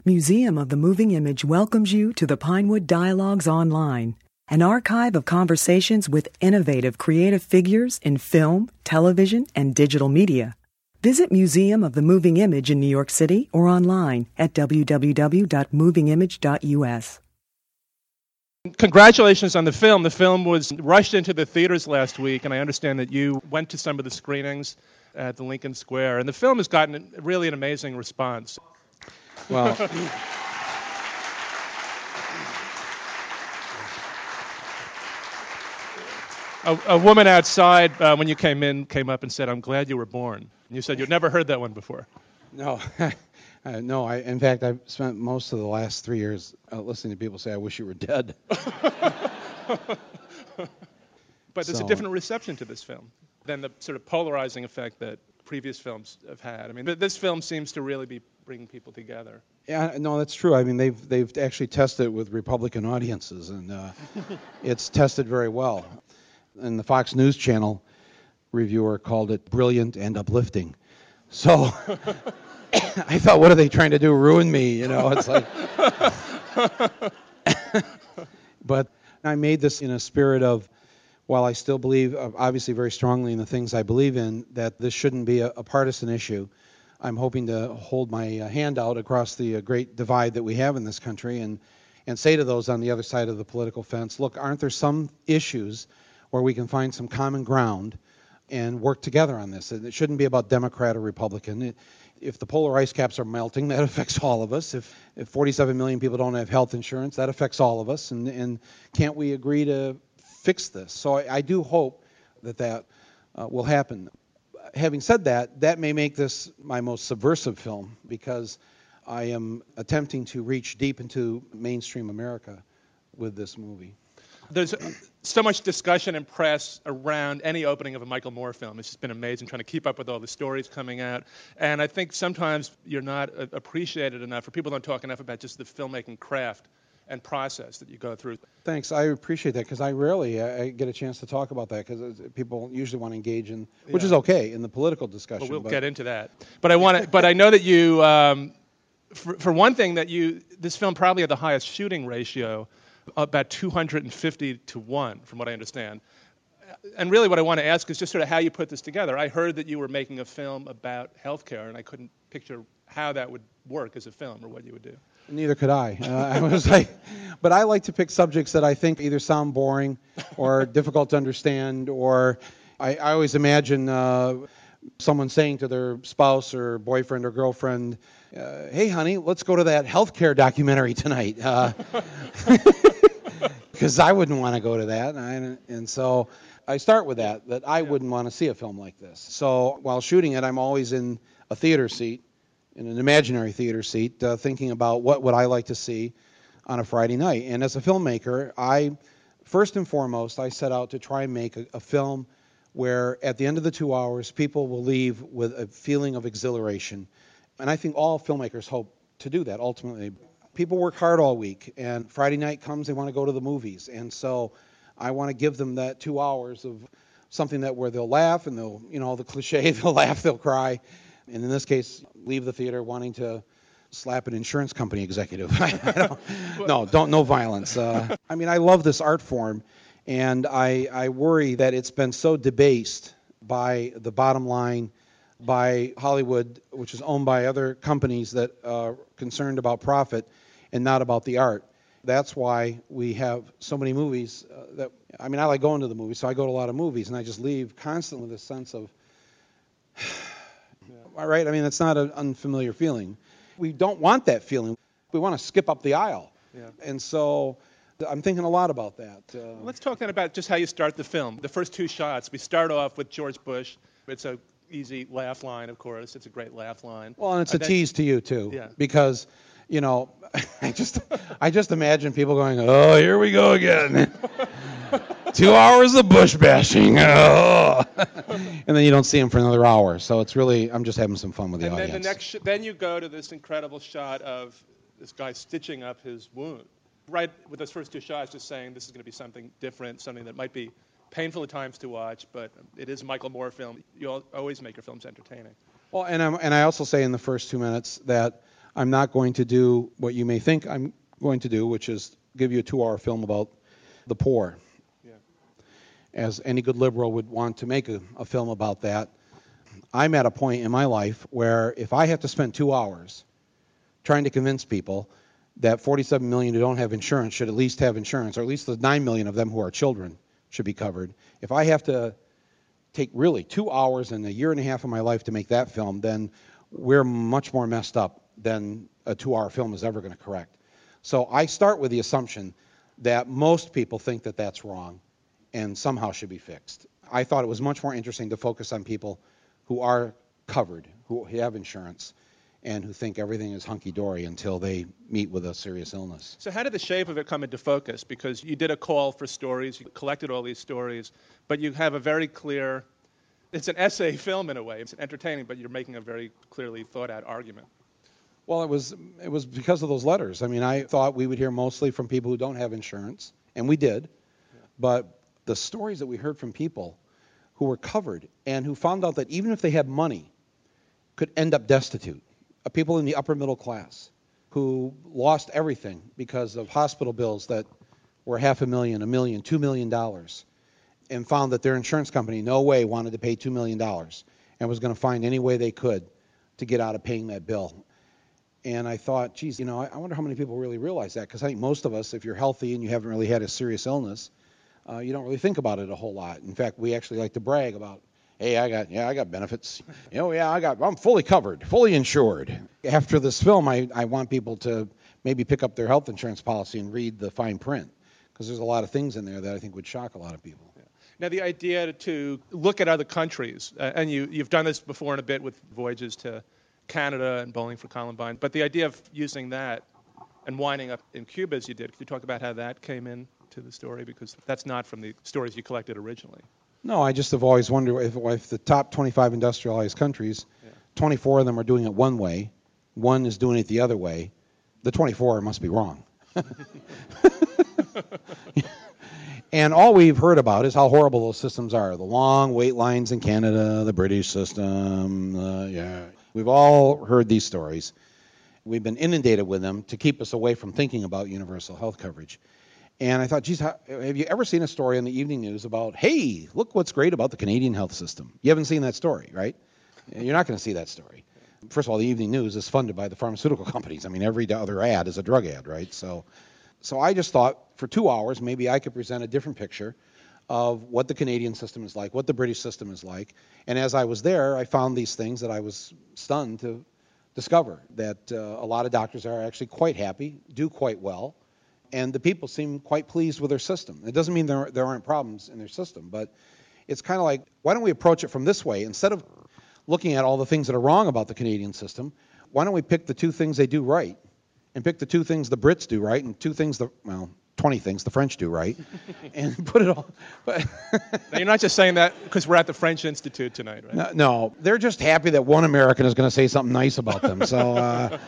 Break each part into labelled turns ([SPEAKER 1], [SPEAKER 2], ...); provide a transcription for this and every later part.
[SPEAKER 1] Museum of the Moving Image welcomes you to the Pinewood Dialogues Online, an archive of conversations with innovative creative figures in film, television, and digital media. Visit Museum of the Moving Image in New York City or online at www.movingimage.us.
[SPEAKER 2] Congratulations on the film. The film was rushed into the theaters last week, and I understand that you went to some of the screenings at the Lincoln Square, and the film has gotten really an amazing response.
[SPEAKER 3] Well,
[SPEAKER 2] a woman outside, when you came up and said, "I'm glad you were born." And you said you'd never heard that one before.
[SPEAKER 3] no, no. In fact, I've spent most of the last 3 years listening to people say, "I wish you were dead."
[SPEAKER 2] But there's a different reception to this film than the sort of polarizing effect that previous films have had. I mean, this film seems to really be bringing people together.
[SPEAKER 3] Yeah, no, that's true. I mean, they've actually tested it with Republican audiences, and it's tested very well. And the Fox News Channel reviewer called it brilliant and uplifting. So I thought, what are they trying to do? Ruin me? You know, it's like. But I made this in a spirit of, while I still believe, obviously very strongly in the things I believe in, that this shouldn't be a partisan issue. I'm hoping to hold my hand out across the great divide that we have in this country and say to those on the other side of the political fence, look, aren't there some issues where we can find some common ground and work together on this? It shouldn't be about Democrat or Republican. If the polar ice caps are melting, that affects all of us. If 47 million people don't have health insurance, that affects all of us. And can't we agree to fix this? So I do hope that will happen. Having said that, that may make this my most subversive film because I am attempting to reach deep into mainstream America with this movie.
[SPEAKER 2] There's so much discussion and press around any opening of a Michael Moore film. It's just been amazing trying to keep up with all the stories coming out. And I think sometimes you're not appreciated enough, or people don't talk enough about just the filmmaking craft and process that you go through.
[SPEAKER 3] Thanks. I appreciate that because I rarely get a chance to talk about that because people usually want to engage in, which is okay, in the political discussion.
[SPEAKER 2] Well, we'll get into that. But I know that you, for one thing, this film probably had the highest shooting ratio, about 250 to 1, from what I understand. And really what I want to ask is just sort of how you put this together. I heard that you were making a film about healthcare, and I couldn't picture how that would work as a film or what you would do.
[SPEAKER 3] Neither could I. But I like to pick subjects that I think either sound boring or difficult to understand, or I always imagine someone saying to their spouse or boyfriend or girlfriend, hey, honey, let's go to that healthcare documentary tonight. Because I wouldn't want to go to that. And so I start with that I wouldn't want to see a film like this. So while shooting it, I'm always in a theater seat, in an imaginary theater seat, thinking about what would I like to see on a Friday night. And as a filmmaker, first and foremost, I set out to try and make a film where at the end of the 2 hours, people will leave with a feeling of exhilaration. And I think all filmmakers hope to do that ultimately. People work hard all week, and Friday night comes, they want to go to the movies. And so I want to give them that 2 hours of something where they'll laugh, and they'll, the cliche, they'll laugh, they'll cry. And in this case, leave the theater wanting to slap an insurance company executive. No violence. I love this art form, and I worry that it's been so debased by the bottom line, by Hollywood, which is owned by other companies that are concerned about profit and not about the art. That's why we have so many movies I like going to the movies, so I go to a lot of movies, and I just leave constantly with this sense of, all right, it's not an unfamiliar feeling. We don't want that feeling. We want to skip up the aisle. Yeah. And so I'm thinking a lot about that.
[SPEAKER 2] Let's talk then about just how you start the film. The first two shots, we start off with George Bush. It's a easy laugh line, of course. It's a great laugh line.
[SPEAKER 3] Well, and it's a tease to you, too.
[SPEAKER 2] Yeah.
[SPEAKER 3] Because, I just imagine people going, oh, here we go again. 2 hours of Bush bashing. Oh. And then you don't see him for another hour. So it's really, I'm just having some fun with the audience.
[SPEAKER 2] And then then you go to this incredible shot of this guy stitching up his wound. Right with those first two shots, just saying this is going to be something different, something that might be painful at times to watch, but it is a Michael Moore film. You always make your films entertaining.
[SPEAKER 3] Well, and I also say in the first 2 minutes that I'm not going to do what you may think I'm going to do, which is give you a 2-hour film about the poor.
[SPEAKER 2] Yeah.
[SPEAKER 3] As any good liberal would want to make a film about that. I'm at a point in my life where if I have to spend 2 hours trying to convince people that 47 million who don't have insurance should at least have insurance, or at least the 9 million of them who are children should be covered, if I have to take really 2 hours and a year and a half of my life to make that film, then we're much more messed up than a 2-hour film is ever going to correct. So I start with the assumption that most people think that that's wrong and somehow should be fixed. I thought it was much more interesting to focus on people who are covered, who have insurance, and who think everything is hunky-dory until they meet with a serious illness.
[SPEAKER 2] So how did the shape of it come into focus? Because you did a call for stories, you collected all these stories, but you have a very clear, it's an essay film in a way. It's entertaining, but you're making a very clearly thought-out argument.
[SPEAKER 3] Well, it was because of those letters. I mean, I thought we would hear mostly from people who don't have insurance, and we did. Yeah. But the stories that we heard from people who were covered and who found out that even if they had money, could end up destitute. People in the upper middle class who lost everything because of hospital bills that were $500,000, $1 million, $2 million, and found that their insurance company no way wanted to pay $2 million and was going to find any way they could to get out of paying that bill. And I thought, geez, I wonder how many people really realize that, because I think most of us, if you're healthy and you haven't really had a serious illness, you don't really think about it a whole lot. In fact, we actually like to brag about, hey, I got benefits. I'm fully covered, fully insured. After this film, I want people to maybe pick up their health insurance policy and read the fine print, because there's a lot of things in there that I think would shock a lot of people.
[SPEAKER 2] Yeah. Now, the idea to look at other countries, and you've done this before in a bit with voyages to Canada and Bowling for Columbine, but the idea of using that and winding up in Cuba as you did, could you talk about how that came into the story? Because that's not from the stories you collected originally.
[SPEAKER 3] No, I just have always wondered if the top 25 industrialized countries, 24 of them are doing it one way, one is doing it the other way, the 24 must be wrong. And all we've heard about is how horrible those systems are. The long wait lines in Canada, the British system, We've all heard these stories. We've been inundated with them to keep us away from thinking about universal health coverage. And I thought, geez, have you ever seen a story on the evening news about, hey, look what's great about the Canadian health system? You haven't seen that story, right? You're not going to see that story. First of all, the evening news is funded by the pharmaceutical companies. I mean, every other ad is a drug ad, right? So I just thought for 2 hours, maybe I could present a different picture of what the Canadian system is like, what the British system is like. And as I was there, I found these things that I was stunned to discover, that a lot of doctors are actually quite happy, do quite well, and the people seem quite pleased with their system. It doesn't mean there aren't problems in their system, but it's kind of like, why don't we approach it from this way? Instead of looking at all the things that are wrong about the Canadian system, why don't we pick the 2 things they do right, and pick the 2 things the Brits do right, and 2 things 20 things the French do right, and put it all. But
[SPEAKER 2] now, you're not just saying that because we're at the French Institute tonight, right?
[SPEAKER 3] No, they're just happy that one American is going to say something nice about them. So,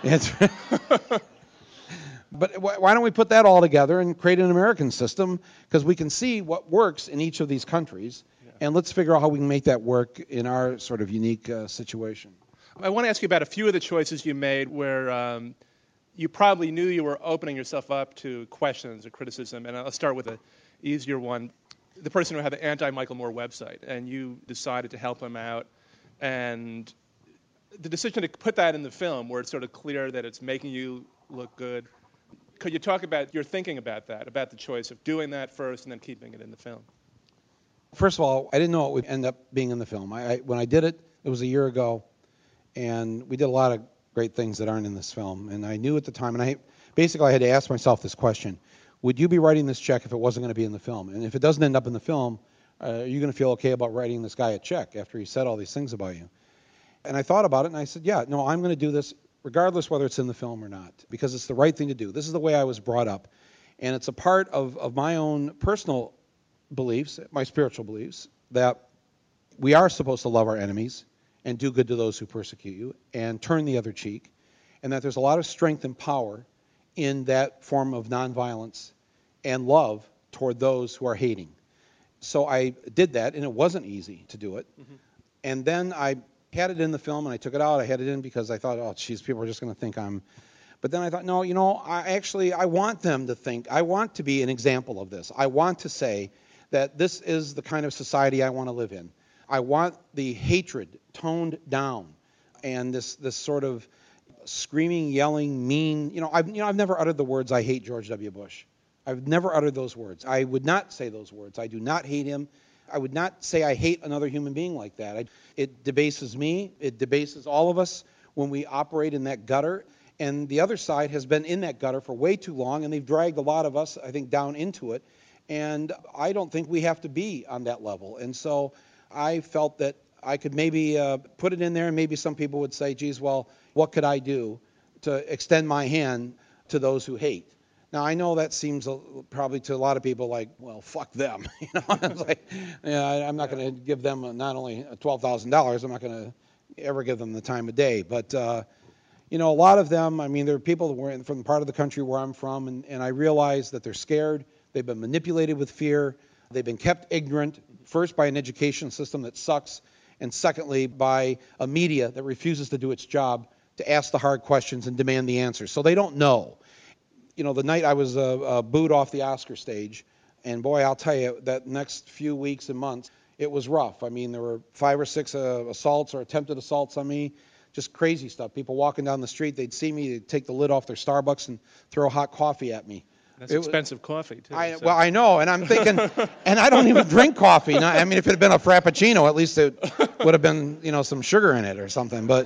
[SPEAKER 3] but why don't we put that all together and create an American system? Because we can see what works in each of these countries, and let's figure out how we can make that work in our sort of unique situation.
[SPEAKER 2] I want to ask you about a few of the choices you made where you probably knew you were opening yourself up to questions or criticism, and I'll start with an easier one. The person who had the anti-Michael Moore website, and you decided to help him out, and the decision to put that in the film where it's sort of clear that it's making you look good. Could you talk about your thinking about that, about the choice of doing that first and then keeping it in the film?
[SPEAKER 3] First of all, I didn't know it would end up being in the film. When I did it, it was a year ago, and we did a lot of great things that aren't in this film. And I knew at the time, and I had to ask myself this question: would you be writing this check if it wasn't going to be in the film? And if it doesn't end up in the film, are you going to feel okay about writing this guy a check after he said all these things about you? And I thought about it, and I said, yeah, no, I'm going to do this regardless whether it's in the film or not, because it's the right thing to do. This is the way I was brought up, and it's a part of my own personal beliefs, my spiritual beliefs, that we are supposed to love our enemies and do good to those who persecute you, and turn the other cheek, and that there's a lot of strength and power in that form of nonviolence and love toward those who are hating. So I did that, and it wasn't easy to do it. Mm-hmm. And then I had it in the film, and I took it out. I had it in because I thought, oh, geez, people are just going to think I'm... But then I thought, no, I want them to think, I want to be an example of this. I want to say that this is the kind of society I want to live in. I want the hatred toned down, and this sort of screaming, yelling, mean. I've never uttered the words, I hate George W. Bush. I've never uttered those words. I would not say those words. I do not hate him. I would not say I hate another human being like that. It debases me. It debases all of us when we operate in that gutter. And the other side has been in that gutter for way too long, and they've dragged a lot of us, I think, down into it. And I don't think we have to be on that level. And so I felt that I could maybe put it in there, and maybe some people would say, geez, well, what could I do to extend my hand to those who hate? Now, I know that seems probably to a lot of people like, well, fuck them. It's like, I'm not going to give them not only $12,000, I'm not going to ever give them the time of day. But, a lot of them, there are people that were from the part of the country where I'm from, and I realize that they're scared. They've been manipulated with fear. They've been kept ignorant, first by an education system that sucks, and secondly by a media that refuses to do its job to ask the hard questions and demand the answers. So they don't know. The night I was booed off the Oscar stage, and boy, I'll tell you, that next few weeks and months, it was rough. There were 5 or 6 assaults or attempted assaults on me, just crazy stuff. People walking down the street, they'd see me, they'd take the lid off their Starbucks and throw hot coffee at me.
[SPEAKER 2] That's expensive coffee, too.
[SPEAKER 3] Well, I know, and I'm thinking, and I don't even drink coffee. If it had been a Frappuccino, at least it would have been, some sugar in it or something. But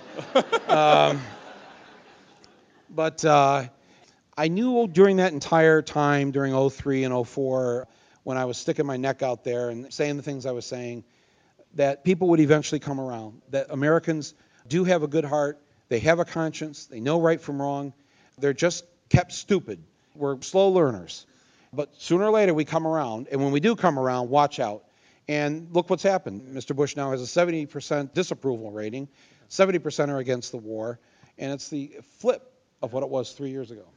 [SPEAKER 3] I knew during that entire time, during 2003 and 2004, when I was sticking my neck out there and saying the things I was saying, that people would eventually come around, that Americans do have a good heart, they have a conscience, they know right from wrong, they're just kept stupid. We're slow learners. But sooner or later we come around, and when we do come around, watch out. And look what's happened. Mr. Bush now has a 70% disapproval rating, 70% are against the war, and it's the flip of what it was 3 years ago.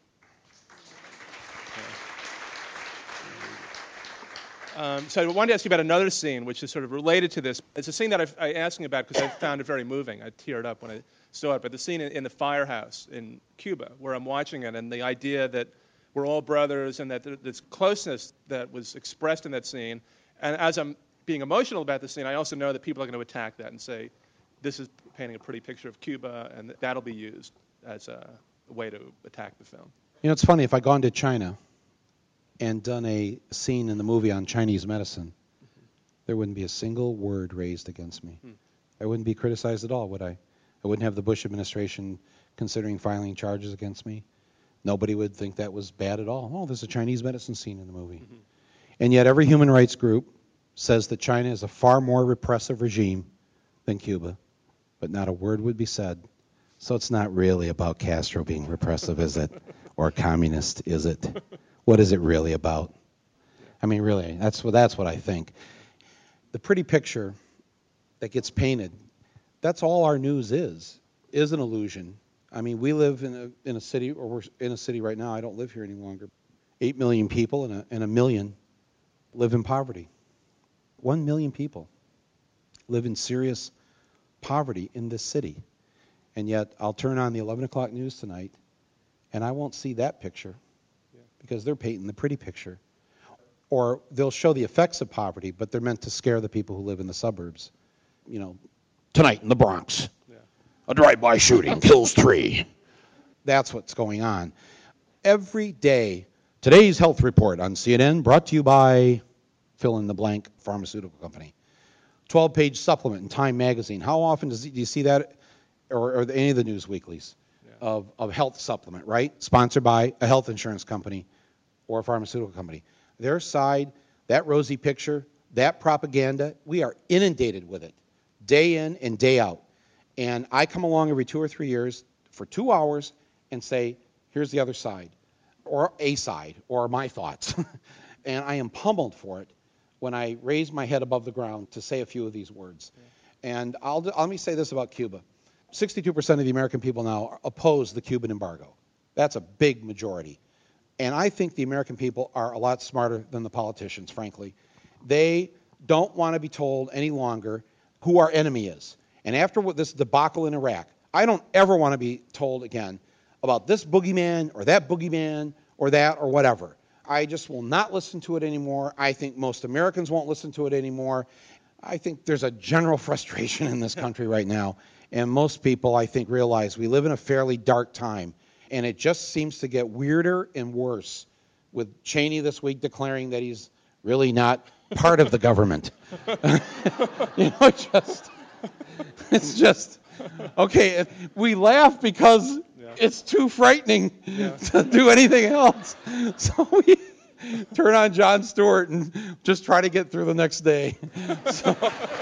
[SPEAKER 2] So I wanted to ask you about another scene, which is sort of related to this. It's a scene that I asked you about because I found it very moving. I teared up when I saw it. But the scene in the firehouse in Cuba, where I'm watching it, and the idea that we're all brothers, and that this closeness that was expressed in that scene. And as I'm being emotional about the scene, I also know that people are going to attack that and say, this is painting a pretty picture of Cuba, and that'll be used as a way to attack the film.
[SPEAKER 3] It's funny, if I'd gone to China and done a scene in the movie on Chinese medicine, there wouldn't be a single word raised against me. I wouldn't be criticized at all, would I? I wouldn't have the Bush administration considering filing charges against me. Nobody would think that was bad at all. Oh, there's a Chinese medicine scene in the movie. And yet every human rights group says that China is a far more repressive regime than Cuba, but not a word would be said. So it's not really about Castro being repressive, is it? Or communist, is it? What is it really about? Really, that's what I think. The pretty picture that gets painted, that's all our news is an illusion. We live in a city, or we're in a city right now. I don't live here any longer. 8 million people, and 1 million live in poverty. 1 million people live in serious poverty in this city. And yet, I'll turn on the 11 o'clock news tonight, and I won't see that picture. Because they're painting the pretty picture. Or they'll show the effects of poverty, but they're meant to scare the people who live in the suburbs. Tonight in the Bronx, a drive-by shooting kills 3. That's what's going on. Every day, today's health report on CNN, brought to you by fill-in-the-blank pharmaceutical company. 12-page supplement in Time magazine. How often do you see that, or any of the news weeklies? Of health supplement, right? Sponsored by a health insurance company or a pharmaceutical company. Their side, that rosy picture, that propaganda, we are inundated with it day in and day out. And I come along every 2 or 3 years for 2 hours and say, here's the other side, or a side, or my thoughts. And I am pummeled for it when I raise my head above the ground to say a few of these words. And let me say this about Cuba. 62% of the American people now oppose the Cuban embargo. That's a big majority. And I think the American people are a lot smarter than the politicians, frankly. They don't want to be told any longer who our enemy is. And after this debacle in Iraq, I don't ever want to be told again about this boogeyman or that or whatever. I just will not listen to it anymore. I think most Americans won't listen to it anymore. I think there's a general frustration in this country right now. And most people, I think, realize we live in a fairly dark time. And it just seems to get weirder and worse, with Cheney this week declaring that he's really not part of the government. It's just, okay, we laugh because it's too frightening to do anything else. So we turn on Jon Stewart and just try to get through the next day. So.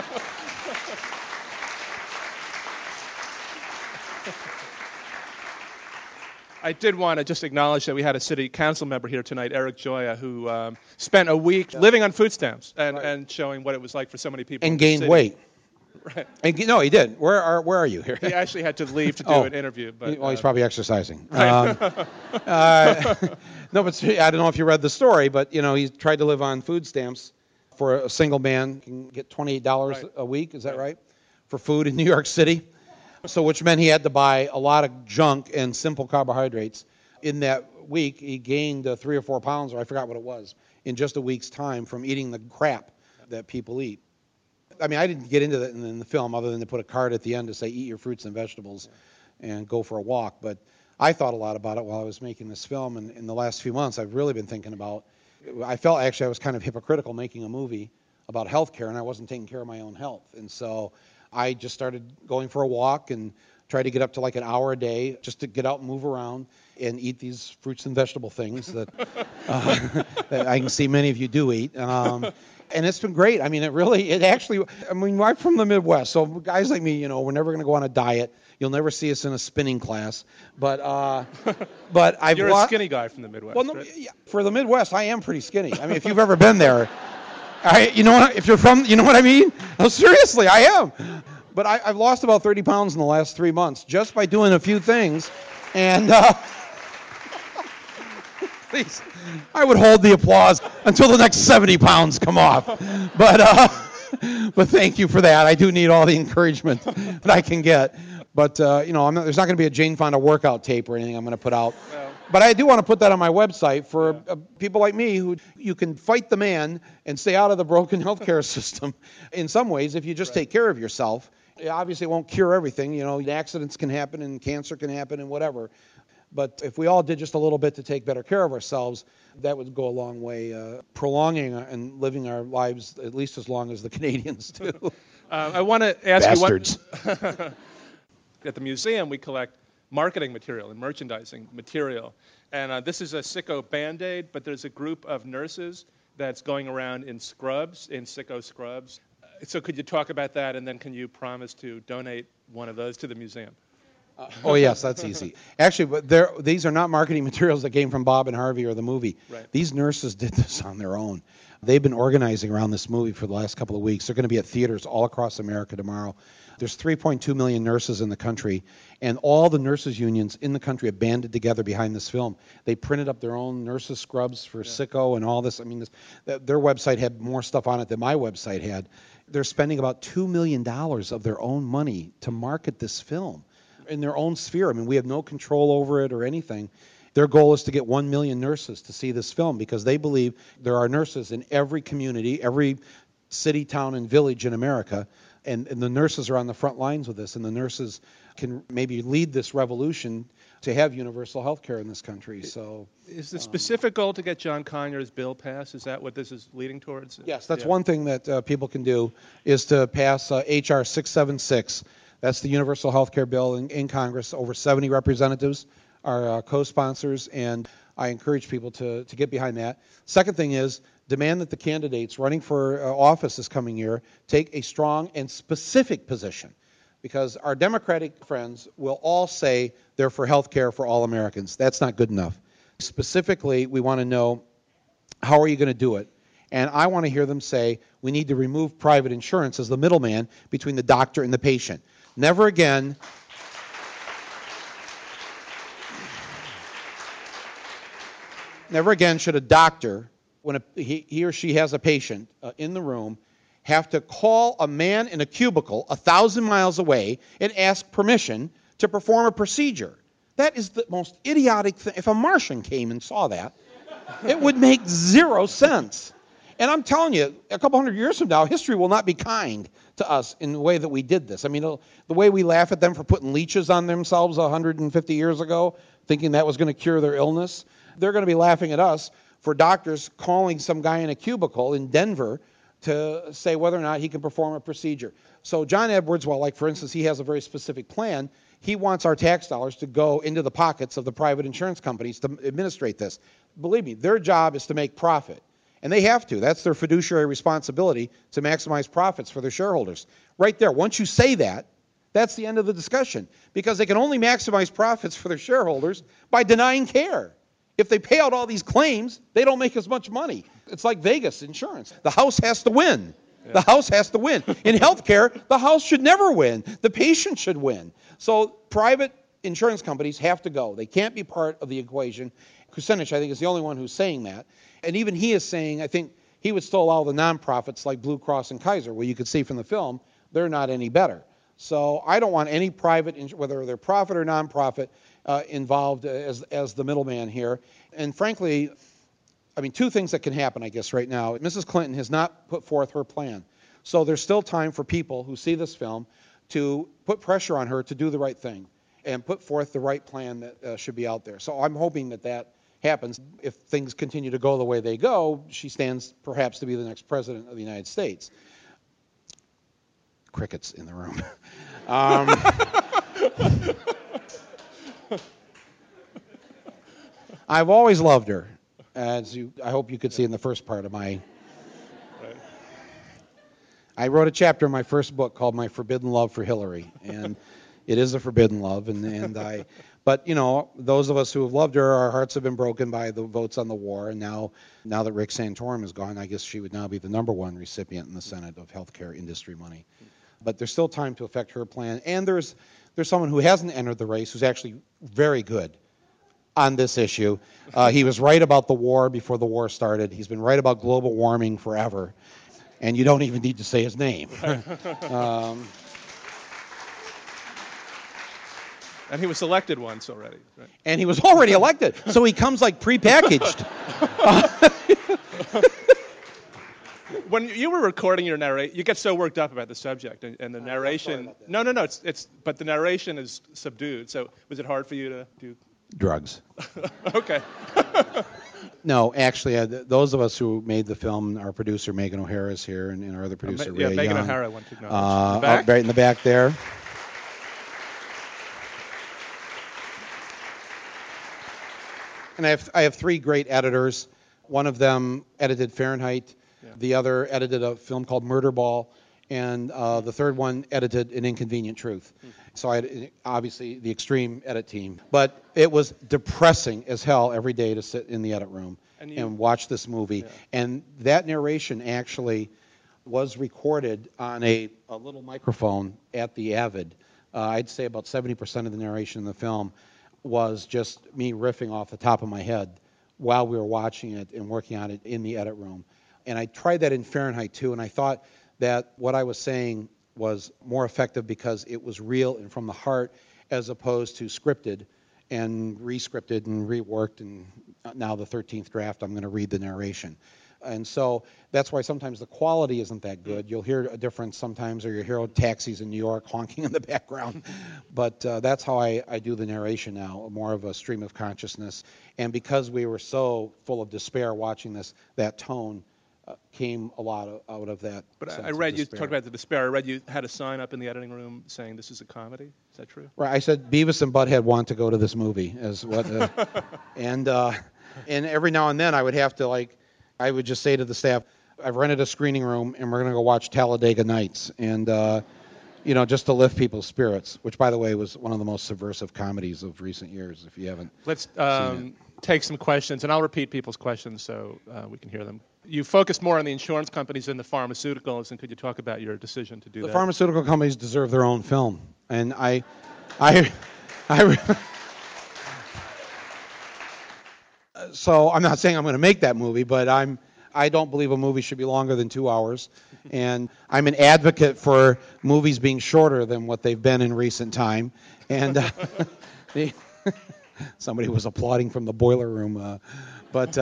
[SPEAKER 2] I did want to just acknowledge that we had a city council member here tonight, Eric Joya, who spent a week living on food stamps and showing what it was like for so many people.
[SPEAKER 3] And gained weight.
[SPEAKER 2] Right.
[SPEAKER 3] No, he did. Where are you here?
[SPEAKER 2] He actually had to leave to do an interview. But,
[SPEAKER 3] well, he's probably exercising.
[SPEAKER 2] Right.
[SPEAKER 3] No, but I don't know if you read the story, but he tried to live on food stamps. For a single man, can get $28 a week. Is that right? For food in New York City. So, which meant he had to buy a lot of junk and simple carbohydrates. In that week, he gained 3 or 4 pounds, or I forgot what it was, in just a week's time from eating the crap that people eat. I mean, I didn't get into that in the film other than to put a card at the end to say, eat your fruits and vegetables and go for a walk. But I thought a lot about it while I was making this film. And in the last few months, I've really been thinking about, I felt actually I was kind of hypocritical making a movie about healthcare, and I wasn't taking care of my own health. And so I just started going for a walk and tried to get up to like an hour a day just to get out and move around and eat these fruits and vegetable things that, that I can see many of you do eat. And it's been great. I mean, I'm from the Midwest, so guys like me, we're never going to go on a diet. You'll never see us in a spinning class. But
[SPEAKER 2] You're a skinny guy from the Midwest.
[SPEAKER 3] Well, no,
[SPEAKER 2] right?
[SPEAKER 3] yeah, for the Midwest, I am pretty skinny. I mean, if you've ever been there, if you're from, you know what I mean? No, seriously, I am. But I've lost about 30 pounds in the last 3 months just by doing a few things. And please, I would hold the applause until the next 70 pounds come off. But thank you for that. I do need all the encouragement that I can get. But, there's not going to be a Jane Fonda workout tape or anything I'm going to put out. No. But I do want to put that on my website for people like me who you can fight the man and stay out of the broken healthcare system in some ways if you just take care of yourself. Obviously, it won't cure everything. Accidents can happen and cancer can happen and whatever. But if we all did just a little bit to take better care of ourselves, that would go a long way, prolonging and living our lives at least as long as the Canadians do.
[SPEAKER 2] I want to ask
[SPEAKER 3] Bastards.
[SPEAKER 2] you one. At the museum, we collect marketing material and merchandising material. And this is a Sicko Band-Aid, but there's a group of nurses that's going around in scrubs, in Sicko scrubs. So could you talk about that, and then can you promise to donate one of those to the museum?
[SPEAKER 3] Oh, yes, that's easy. Actually, but these are not marketing materials that came from Bob and Harvey or the movie.
[SPEAKER 2] Right.
[SPEAKER 3] These nurses did this on their own. They've been organizing around this movie for the last couple of weeks. They're going to be at theaters all across America tomorrow. There's 3.2 million nurses in the country, and all the nurses' unions in the country have banded together behind this film. They printed up their own nurses' scrubs for Sicko and all this. I mean, their website had more stuff on it than my website had. They're spending about $2 million of their own money to market this film in their own sphere. I mean, we have no control over it or anything. Their goal is to get 1 million nurses to see this film because they believe there are nurses in every community, every city, town, and village in America. And the nurses are on the front lines with this, and the nurses can maybe lead this revolution to have universal health care in this country. So,
[SPEAKER 2] is the specific goal to get John Conyers' bill passed? Is that what this is leading towards?
[SPEAKER 3] Yes, that's one thing that people can do is to pass H.R. 676. That's the universal health care bill in Congress. Over 70 representatives are co-sponsors, and I encourage people to get behind that. Second thing is demand that the candidates running for office this coming year take a strong and specific position, because our Democratic friends will all say they're for health care for all Americans. That's not good enough. Specifically, we want to know, how are you going to do it? And I want to hear them say we need to remove private insurance as the middleman between the doctor and the patient. Never again. Never again should a doctor, when he or she has a patient in the room, have to call a man in a cubicle 1,000 miles away and ask permission to perform a procedure. That is the most idiotic thing. If a Martian came and saw that, it would make zero sense. And I'm telling you, a couple hundred years from now, history will not be kind to us in the way that we did this. I mean, the way we laugh at them for putting leeches on themselves 150 years ago, thinking that was going to cure their illness, they're going to be laughing at us for doctors calling some guy in a cubicle in Denver to say whether or not he can perform a procedure. So John Edwards, well, like for instance, he has a very specific plan. He wants our tax dollars to go into the pockets of the private insurance companies to administrate this. Believe me, their job is to make profit. And they have to. That's their fiduciary responsibility, to maximize profits for their shareholders. Right there, once you say that, that's the end of the discussion. Because they can only maximize profits for their shareholders by denying care. If they pay out all these claims, they don't make as much money. It's like Vegas insurance. The house has to win. Yeah. The house has to win. In healthcare, the house should never win. The patient should win. So private insurance companies have to go. They can't be part of the equation. Kucinich, I think, is the only one who's saying that. And even he is saying, I think he would still allow the nonprofits like Blue Cross and Kaiser, where you could see from the film, they're not any better. So I don't want any private, whether they're profit or nonprofit, involved as the middleman here. And frankly, I mean, two things that can happen, I guess, right now. Mrs. Clinton has not put forth her plan. So there's still time for people who see this film to put pressure on her to do the right thing and put forth the right plan that should be out there. So I'm hoping that happens. If things continue to go the way they go, she stands perhaps to be the next president of the United States. Crickets in the room. I've always loved her, as I hope you could see in the first part of my... Right. I wrote a chapter in my first book called My Forbidden Love for Hillary, and it is a forbidden love, But, you know, those of us who have loved her, our hearts have been broken by the votes on the war, and now that Rick Santorum is gone, I guess she would now be the number one recipient in the Senate of healthcare industry money. But there's still time to affect her plan, and there's someone who hasn't entered the race who's actually very good on this issue. He was right about the war before the war started. He's been right about global warming forever, and you don't even need to say his name.
[SPEAKER 2] And he was elected once already. Right?
[SPEAKER 3] And he was already elected, so he comes like prepackaged.
[SPEAKER 2] When you were recording your narration, you get so worked up about the subject, and the narration. No. But the narration is subdued. So was it hard for you to do?
[SPEAKER 3] Drugs.
[SPEAKER 2] Okay.
[SPEAKER 3] No, actually, those of us who made the film, our producer Megan O'Hara is here, and our other producer Ray Young.
[SPEAKER 2] Megan O'Hara, I want to acknowledge.
[SPEAKER 3] Right in the back there. And I have three great editors. One of them edited Fahrenheit. Yeah. The other edited a film called Murder Ball. And the third one edited An Inconvenient Truth. So I had, obviously, the extreme edit team. But it was depressing as hell every day to sit in the edit room and watch this movie. Yeah. And that narration actually was recorded on a little microphone at the Avid. I'd say about 70% of the narration in the film was just me riffing off the top of my head while we were watching it and working on it in the edit room. And I tried that in Fahrenheit too, and I thought that what I was saying was more effective because it was real and from the heart, as opposed to scripted and re-scripted and reworked, and now the 13th draft, I'm going to read the narration. And so that's why sometimes the quality isn't that good. You'll hear a difference sometimes, or you'll hear taxis in New York honking in the background. But that's how I do the narration now, more of a stream of consciousness. And because we were so full of despair watching this, that tone came a lot out of that.
[SPEAKER 2] But I read you talked about the despair. I read you had a sign up in the editing room saying this is a comedy. Is that true?
[SPEAKER 3] Right. I said Beavis and Butthead want to go to this movie, as what, and every now and then I would have to I would just say to the staff, I've rented a screening room and we're going to go watch Talladega Nights, and just to lift people's spirits, which by the way was one of the most subversive comedies of recent years. If you haven't,
[SPEAKER 2] let's take some questions, and I'll repeat people's questions so we can hear them. You focused more on the insurance companies than the pharmaceuticals, and could you talk about your decision to do that?
[SPEAKER 3] The pharmaceutical companies deserve their own film, and I so I'm not saying I'm going to make that movie, but I don't believe a movie should be longer than 2 hours. And I'm an advocate for movies being shorter than what they've been in recent time. And somebody was applauding from the boiler room. But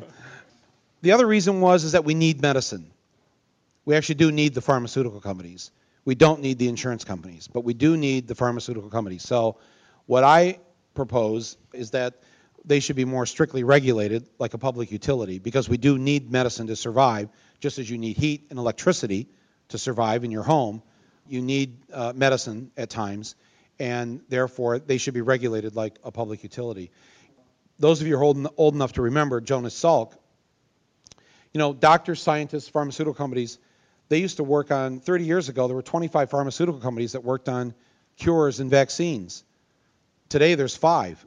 [SPEAKER 3] the other reason is that we need medicine. We actually do need the pharmaceutical companies. We don't need the insurance companies, but we do need the pharmaceutical companies. So what I propose is that they should be more strictly regulated like a public utility, because we do need medicine to survive, just as you need heat and electricity to survive in your home. You need medicine at times, and therefore they should be regulated like a public utility. Those of you who are old enough to remember Jonas Salk, doctors, scientists, pharmaceutical companies, they used to work on, 30 years ago, there were 25 pharmaceutical companies that worked on cures and vaccines. Today there's 5.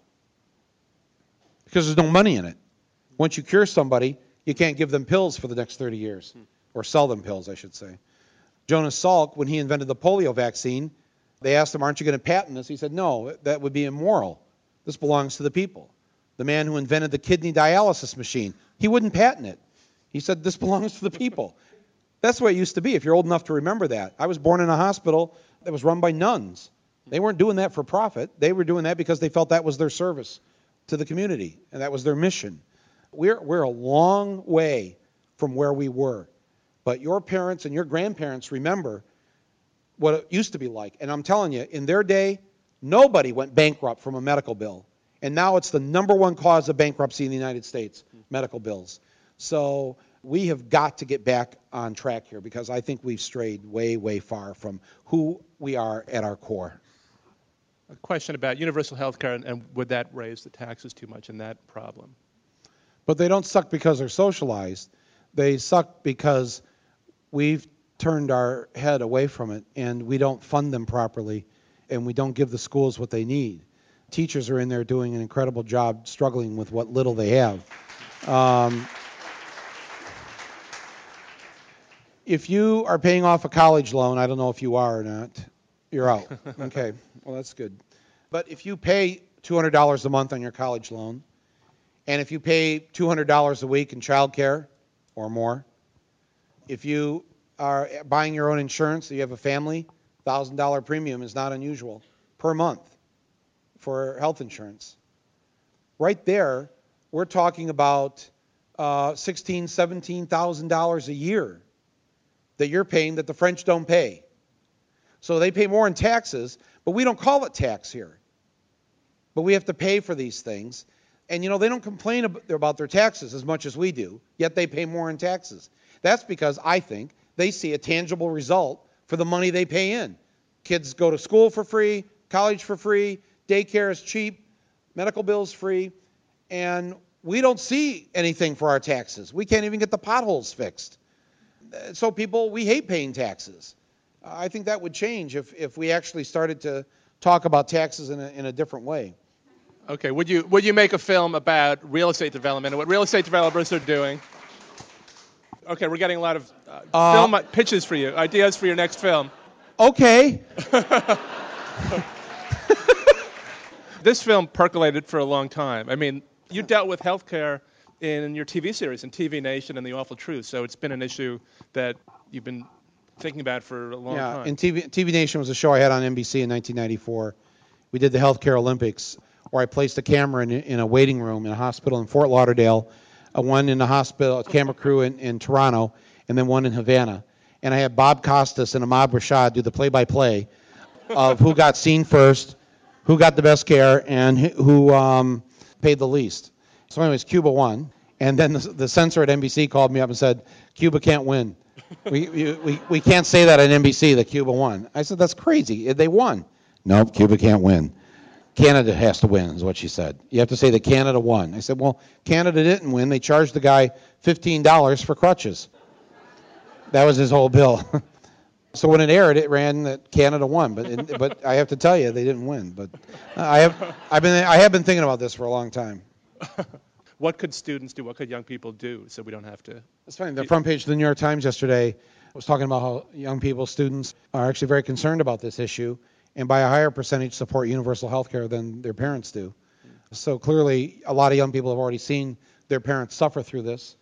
[SPEAKER 3] Because there's no money in it. Once you cure somebody, you can't give them pills for the next 30 years. Or sell them pills, I should say. Jonas Salk, when he invented the polio vaccine, they asked him, aren't you going to patent this? He said, no, that would be immoral. This belongs to the people. The man who invented the kidney dialysis machine, he wouldn't patent it. He said, this belongs to the people. That's the way it used to be, if you're old enough to remember that. I was born in a hospital that was run by nuns. They weren't doing that for profit. They were doing that because they felt that was their service to the community, and that was their mission. We're a long way from where we were. But your parents and your grandparents remember what it used to be like. And I'm telling you, in their day, nobody went bankrupt from a medical bill. And now it's the number one cause of bankruptcy in the United States, medical bills. So we have got to get back on track here, because I think we've strayed way, way far from who we are at our core.
[SPEAKER 2] A question about universal health care, and would that raise the taxes too much in that problem?
[SPEAKER 3] But they don't suck because they're socialized. They suck because we've turned our head away from it, and we don't fund them properly, and we don't give the schools what they need. Teachers are in there doing an incredible job struggling with what little they have. If you are paying off a college loan, I don't know if you are or not, you're out. Okay, well, that's good. But if you pay $200 a month on your college loan, and if you pay $200 a week in child care or more, if you are buying your own insurance, you have a family, $1,000 premium is not unusual per month for health insurance. Right there, we're talking about $16,000, $17,000 a year that you're paying that the French don't pay. So they pay more in taxes, but we don't call it tax here. But we have to pay for these things. And, they don't complain about their taxes as much as we do, yet they pay more in taxes. That's because I think they see a tangible result for the money they pay in. Kids go to school for free, college for free, daycare is cheap, medical bills free, and we don't see anything for our taxes. We can't even get the potholes fixed. So we hate paying taxes. I think that would change if we actually started to talk about taxes in a different way.
[SPEAKER 2] Okay, would you make a film about real estate development and what real estate developers are doing? Okay, we're getting a lot of film pitches for you, ideas for your next film.
[SPEAKER 3] Okay.
[SPEAKER 2] This film percolated for a long time. I mean, you dealt with healthcare in your TV series, in TV Nation and The Awful Truth, so it's been an issue that you've been thinking about for a long time.
[SPEAKER 3] Yeah, and TV Nation was a show I had on NBC in 1994. We did the Healthcare Olympics, where I placed a camera in a waiting room in a hospital in Fort Lauderdale, one in the hospital, a camera crew in Toronto, and then one in Havana. And I had Bob Costas and Ahmad Rashad do the play-by-play of who got seen first, who got the best care, and who paid the least. So anyways, Cuba won. And then the censor at NBC called me up and said, Cuba can't win. We can't say that on NBC that Cuba won. I said, that's crazy. They won. Nope, Cuba can't win. Canada has to win, is what she said. You have to say that Canada won. I said, well, Canada didn't win. They charged the guy $15 for crutches. That was his whole bill. So when it aired, it ran that Canada won. But I have to tell you, they didn't win. But I have been thinking about this for a long time.
[SPEAKER 2] What could students do? What could young people do so we don't have to?
[SPEAKER 3] It's funny. The front page of the New York Times yesterday was talking about how young people, students, are actually very concerned about this issue, and by a higher percentage support universal health care than their parents do. So clearly, a lot of young people have already seen their parents suffer through this.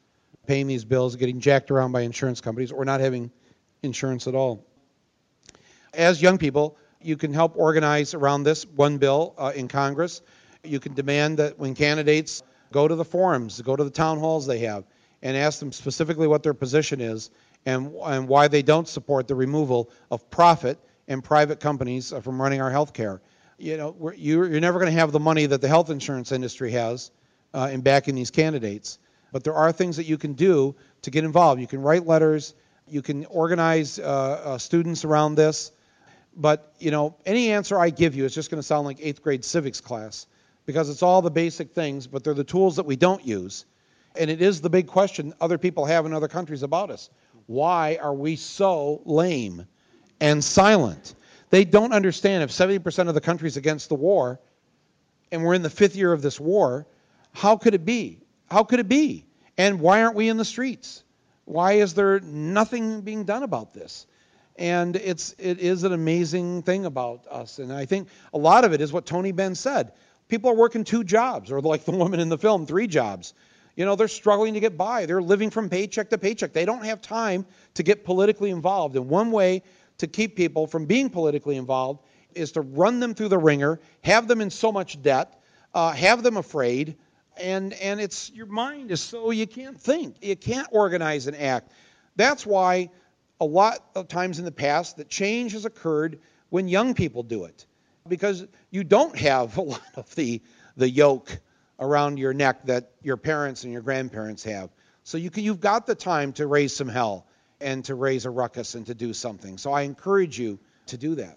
[SPEAKER 3] paying these bills, getting jacked around by insurance companies, or not having insurance at all. As young people, you can help organize around this one bill in Congress. You can demand that when candidates go to the forums, go to the town halls they have, and ask them specifically what their position is and why they don't support the removal of profit and private companies from running our health care. You're never going to have the money that the health insurance industry has in backing these candidates. But there are things that you can do to get involved. You can write letters. You can organize students around this. But, any answer I give you is just going to sound like 8th grade civics class, because it's all the basic things, but they're the tools that we don't use. And it is the big question other people have in other countries about us. Why are we so lame and silent? They don't understand if 70% of the country's against the war, and we're in the 5th year of this war, how could it be? How could it be? And why aren't we in the streets? Why is there nothing being done about this? And it is an amazing thing about us. And I think a lot of it is what Tony Benn said. People are working 2 jobs, or like the woman in the film, 3 jobs. They're struggling to get by. They're living from paycheck to paycheck. They don't have time to get politically involved. And one way to keep people from being politically involved is to run them through the ringer, have them in so much debt, have them afraid, and it's your mind is so you can't think. You can't organize and act. That's why a lot of times in the past that change has occurred when young people do it, because you don't have a lot of the yoke around your neck that your parents and your grandparents have. So you've got the time to raise some hell and to raise a ruckus and to do something. So I encourage you to do that.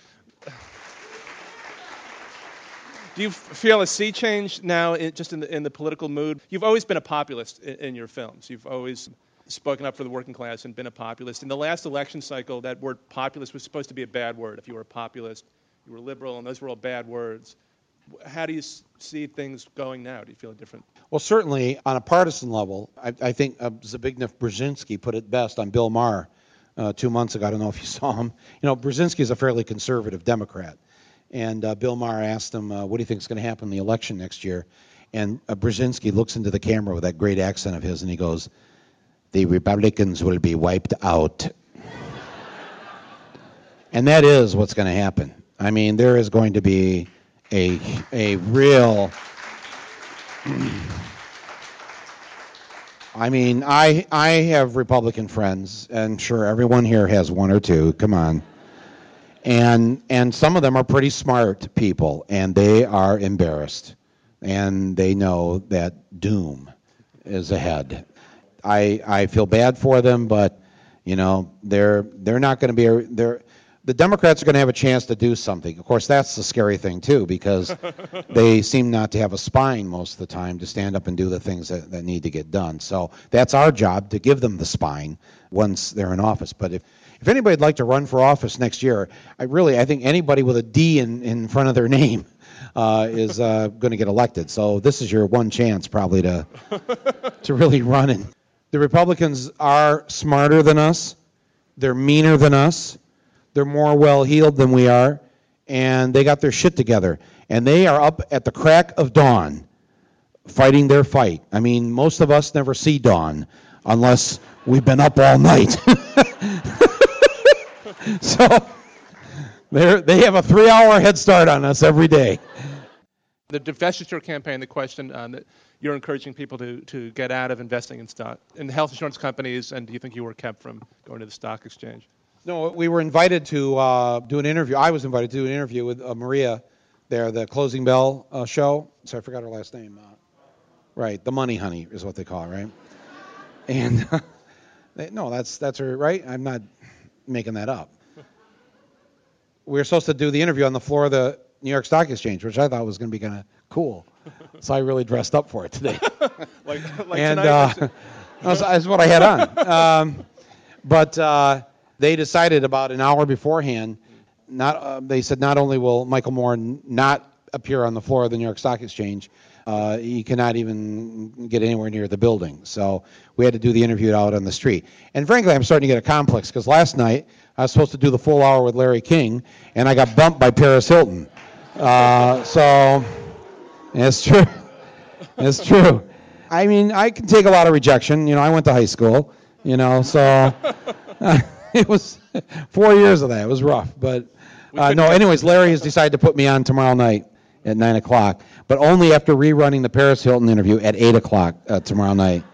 [SPEAKER 2] Do you feel a sea change now in the political mood? You've always been a populist in your films. You've always spoken up for the working class and been a populist. In the last election cycle, that word populist was supposed to be a bad word. If you were a populist, you were liberal, and those were all bad words. How do you see things going now? Do you feel different?
[SPEAKER 3] Well, certainly on a partisan level, I think Zbigniew Brzezinski put it best on Bill Maher 2 months ago. I don't know if you saw him. Brzezinski is a fairly conservative Democrat. And Bill Maher asked him, what do you think is going to happen in the election next year? And Brzezinski looks into the camera with that great accent of his, and he goes, the Republicans will be wiped out. And that is what's going to happen. I mean, there is going to be a real... I mean, I have Republican friends, and sure, everyone here has one or two. Come on. And some of them are pretty smart people, and they are embarrassed, and they know that doom is ahead. I feel bad for them, but they're not going to be the Democrats are going to have a chance to do something. Of course, that's the scary thing too, because they seem not to have a spine most of the time to stand up and do the things that need to get done. So that's our job, to give them the spine once they're in office. But if anybody'd like to run for office next year, I think anybody with a D in front of their name is going to get elected. So this is your one chance probably to really run it. The Republicans are smarter than us. They're meaner than us. They're more well-heeled than we are. And they got their shit together. And they are up at the crack of dawn fighting their fight. I mean, most of us never see dawn unless we've been up all night. So they have a 3-hour head start on us every day.
[SPEAKER 2] The divestiture campaign, the question that you're encouraging people to get out of investing in stock, in health insurance companies, and do you think you were kept from going to the stock exchange?
[SPEAKER 3] No, we were invited to do an interview. I was invited to do an interview with Maria there, the Closing Bell show. Sorry, I forgot her last name. Right, the Money Honey is what they call it, right? And no, that's her, right? I'm not making that up. We were supposed to do the interview on the floor of the New York Stock Exchange, which I thought was going to be kind of cool. So I really dressed up for it today.
[SPEAKER 2] like
[SPEAKER 3] and
[SPEAKER 2] tonight?
[SPEAKER 3] that's what I had on. But they decided about an hour beforehand, they said not only will Michael Moore not appear on the floor of the New York Stock Exchange, he cannot even get anywhere near the building. So we had to do the interview out on the street. And frankly, I'm starting to get a complex, because last night I was supposed to do the full hour with Larry King, and I got bumped by Paris Hilton. So it's true. It's true. I mean, I can take a lot of rejection. I went to high school, so it was 4 years of that. It was rough. But anyways, Larry has decided to put me on tomorrow night at 9 o'clock, but only after rerunning the Paris Hilton interview at 8 o'clock tomorrow night.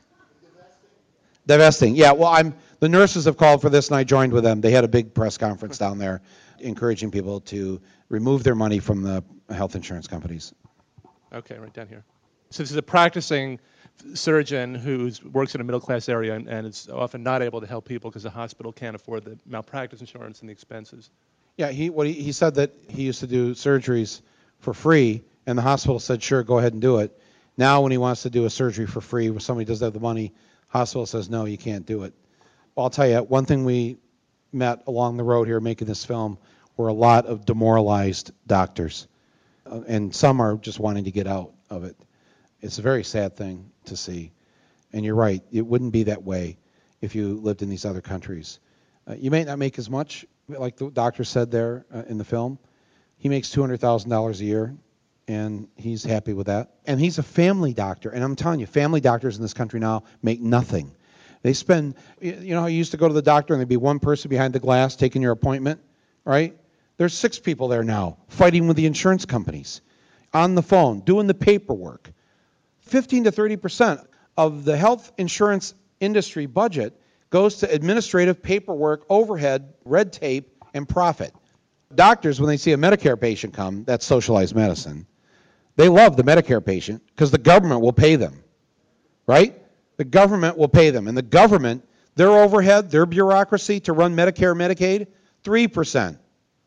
[SPEAKER 3] Divesting. Yeah, well, the nurses have called for this, and I joined with them. They had a big press conference down there encouraging people to remove their money from the health insurance companies.
[SPEAKER 2] Okay, right down here. So this is a practicing surgeon who works in a middle-class area and is often not able to help people because the hospital can't afford the malpractice insurance and the expenses.
[SPEAKER 3] Yeah, he said that he used to do surgeries for free, and the hospital said, sure, go ahead and do it. Now when he wants to do a surgery for free where somebody doesn't have the money, hospital says, no, you can't do it. Well, I'll tell you, one thing we met along the road here making this film were a lot of demoralized doctors, and some are just wanting to get out of it. It's a very sad thing to see. And you're right, it wouldn't be that way if you lived in these other countries. You may not make as much, like the doctor said there in the film. He makes $200,000 a year, and he's happy with that. And he's a family doctor, and I'm telling you, family doctors in this country now make nothing. They spend, how you used to go to the doctor and there'd be one person behind the glass taking your appointment, right? There's 6 people there now fighting with the insurance companies on the phone, doing the paperwork. 15 to 30% of the health insurance industry budget goes to administrative paperwork, overhead, red tape, and profit. Doctors, when they see a Medicare patient come, that's socialized medicine, they love the Medicare patient because the government will pay them, right? The government will pay them. And the government, their overhead, their bureaucracy to run Medicare and Medicaid, 3%.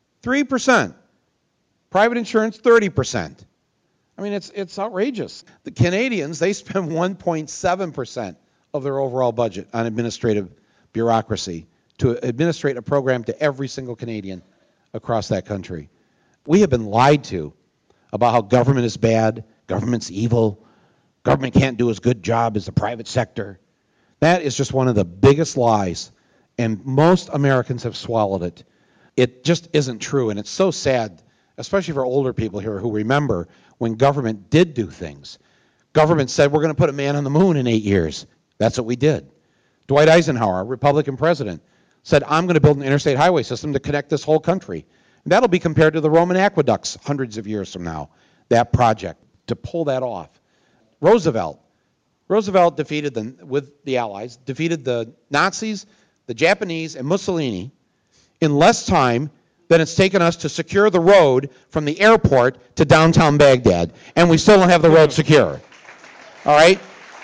[SPEAKER 3] 3%. Private insurance, 30%. I mean, it's outrageous. The Canadians, they spend 1.7% of their overall budget on administrative bureaucracy to administrate a program to every single Canadian across that country. We have been lied to about how government is bad, government's evil, government can't do as good job as the private sector. That is just one of the biggest lies, and most Americans have swallowed it. It just isn't true, and it's so sad, especially for older people here who remember when government did do things. Government said, we're going to put a man on the moon in 8 years. That's what we did. Dwight Eisenhower, a Republican president, said, I'm going to build an interstate highway system to connect this whole country. And that'll be compared to the Roman aqueducts hundreds of years from now, that project, to pull that off. Roosevelt defeated with the Allies, defeated the Nazis, the Japanese, and Mussolini in less time than it's taken us to secure the road from the airport to downtown Baghdad, and we still don't have the road secure. All right?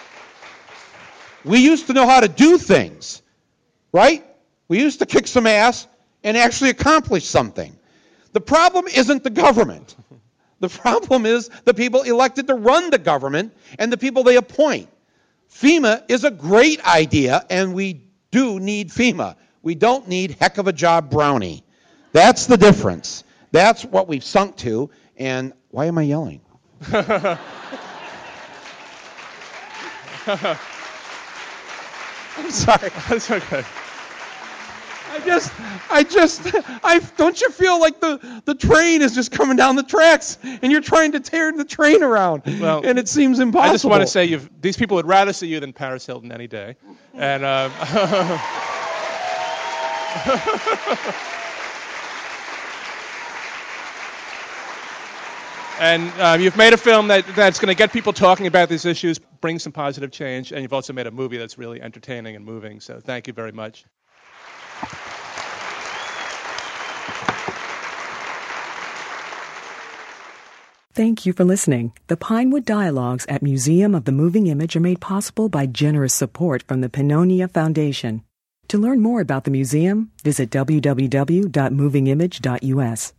[SPEAKER 3] We used to know how to do things, right? We used to kick some ass and actually accomplish something. The problem isn't the government. The problem is the people elected to run the government and the people they appoint. FEMA is a great idea, and we do need FEMA. We don't need heck of a job brownie. That's the difference. That's what we've sunk to. And why am I yelling? I'm sorry.
[SPEAKER 2] That's okay.
[SPEAKER 3] Don't you feel like the train is just coming down the tracks and you're trying to tear the train around, and it seems impossible.
[SPEAKER 2] I just want to say these people would rather see you than Paris Hilton any day. And and you've made a film that's going to get people talking about these issues, bring some positive change, and you've also made a movie that's really entertaining and moving. So thank you very much.
[SPEAKER 1] Thank you for listening. The Pinewood Dialogues at Museum of the Moving Image are made possible by generous support from the Pannonia Foundation. To learn more about the museum, visit www.movingimage.us.